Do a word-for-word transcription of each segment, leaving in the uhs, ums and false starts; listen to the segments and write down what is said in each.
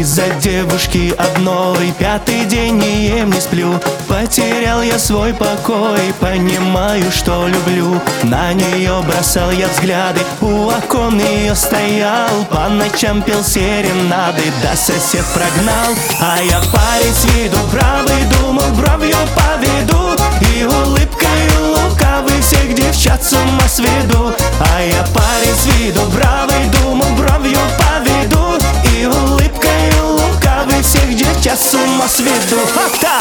Из-за девушки одной пятый день не ем, не сплю. Потерял я свой покой, понимаю, что люблю. На нее бросал я взгляды, у окон ее стоял, по ночам пел серенады, да сосед прогнал. А я парень с виду бравый, думал, бровью поведу, и улыбкой лукавый всех девчат с ума сведу. А я парень с виду бравый, думал, бровью поведу, и улыбкой лукавый всех девчат с ума сведу. Ха-та!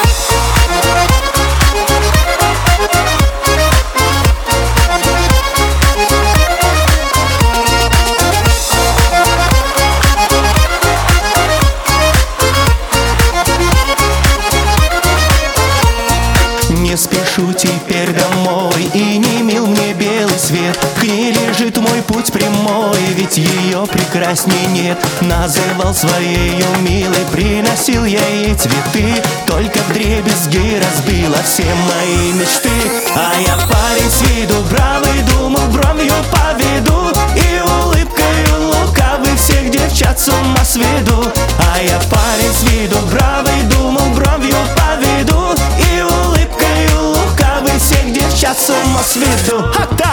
Не спешу теперь домой, и не мил мне белый свет. К ней лежит мой путь прямой, ведь ее прекрасней нет. Называл своею милой, приносил я ей цветы, только вдребезги разбила все мои мечты. А я парень с виду бравый, думал, бровью поведу, и улыбкой лукавый всех девчат с ума сведу. А я парень с виду бравый, думал, бровью поведу, и улыбкой лукавый всех девчат с ума сведу. Ха-та!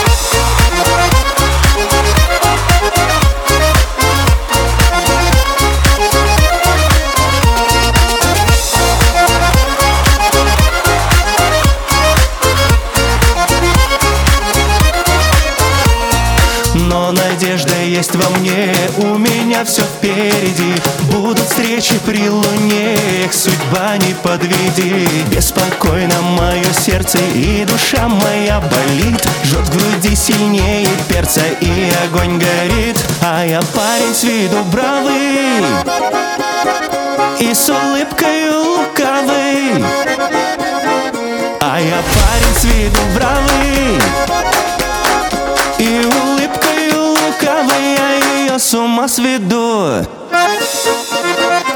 Но надежда есть во мне, у меня все впереди. Будут встречи при луне, эх, судьба не подведи. Беспокойно мое сердце и душа моя болит, жжет в груди сильнее перца и огонь горит. А я парень с виду бравый и с улыбкой лукавый. А я парень с виду бравый и улыбкой лукавой, я ее с ума сведу.